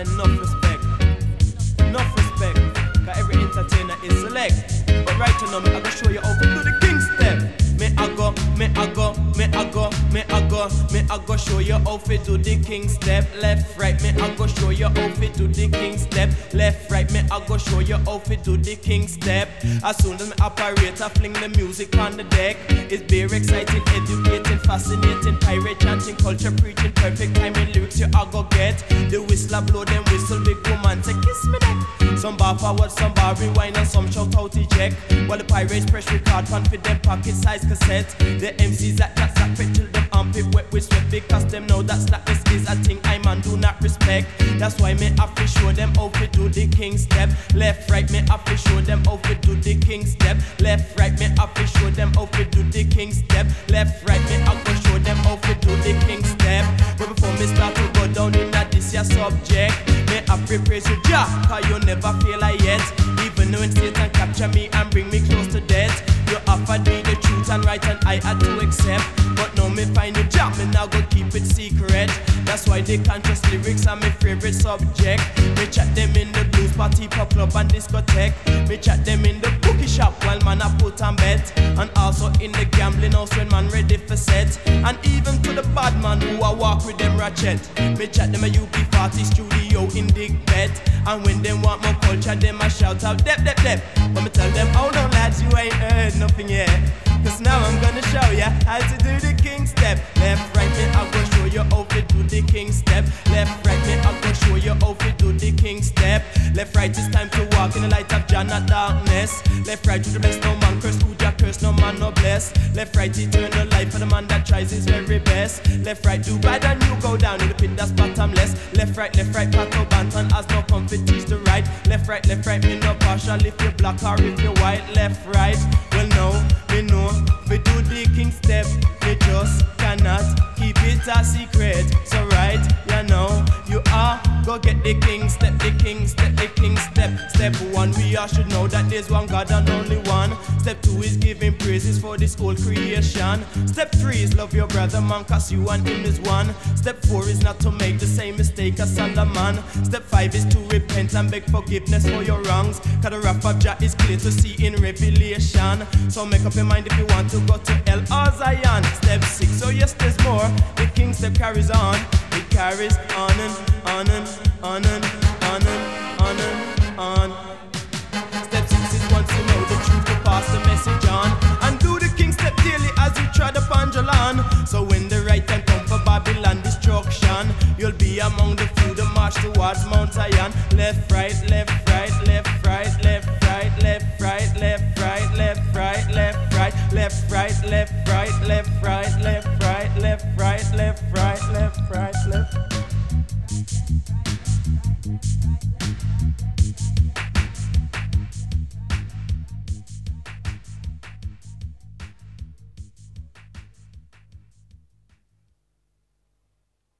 enough respect. Enough respect, cause every entertainer is select. But right now, me I go show you how to do the king step. Me I go show you how to do the king step. Left, right, me I go show you how to do the king step. Left, right, me I go show you how to do the king step. As soon as me operate, I fling the music on the deck. It's very exciting, educating, fascinating, pirate chanting, culture preaching, perfect timing lyrics you I go get. The whistler blow them whistle, big woman say kiss me neck. Some bar forward, some bar rewind, and some shout out eject. While the pirates press record, pan for them pocket size cassette. The MCs that slap it till them armpit wet with sweat, because them know that slackness is a thing I man do not respect. That's why me have to show them how to do the king step. Left, right, me have to show them how to do the king step. Left, right, me have to show them how to do the king step. Left, right, me have to show them how to do the king step. But before me start to go down in that this your subject, me have to praise you, Jah, cause you never fail I yet. Even when Satan capture me and bring me close to death, you offered me the truth and right, and I had to accept. But now me find you, Jah, me now go keep it secret. That's why the conscious lyrics are my favorite subject. Me chat them in the blues party, pop club and discotheque. Me chat them in the bookie shop while man I put on bet. And also in the gambling house when man ready for set. And even to the bad man who I walk with them ratchet. Me chat them a UB40 studio in Dick Bet. And when them want more culture, them I shout out dep, dep, dep. But me tell them, oh no lads, you ain't heard nothing yet. Cause now I'm gonna show ya how to do the king step. Left, right, me I go show you how to do the king step. Left, right, me I go show you how to do the king step. Left, right, it's time to walk in the light of Jah, not darkness. Left, right, to the best, no man curse, who Jah curse, no man no bless. Left, right, eternal life for the man that tries his very best. Left, right, do bad and you go down in the pit that's bottomless. Left, right, Pato Banton has no comfort, teach the right. Left, right, me no partial if you're black or if you're white. Left, right, well no, me know, we do the king step. We just cannot keep it a secret. So right, you know, you are go get the king step, the king step, the king step. Step one, we all should know that there's one God and only one. Step two is giving praises for this whole creation. Step three is love your brother man, cause you and him is one. Step four is not to make the same mistake as Solomon. Step five is to repent and beg forgiveness for your wrongs, cause the wrath of Jah is clear to see in Revelation. So make up your mind if you want to go to El or Zion. Step six, so yes there's more. The king step carries on. It carries on and on and on and on and on and on. Step six is once you know the truth to pass the message on. And do the king step daily as you try to Panjalan. So when the right time come for Babylon destruction, you'll be among the few that march towards Mount Zion. Left, right, left, right, left, right, left, right, left, right, left, right, left, right, left, right, left, right, left, right, left, right, left, right, left, right, left, right, left.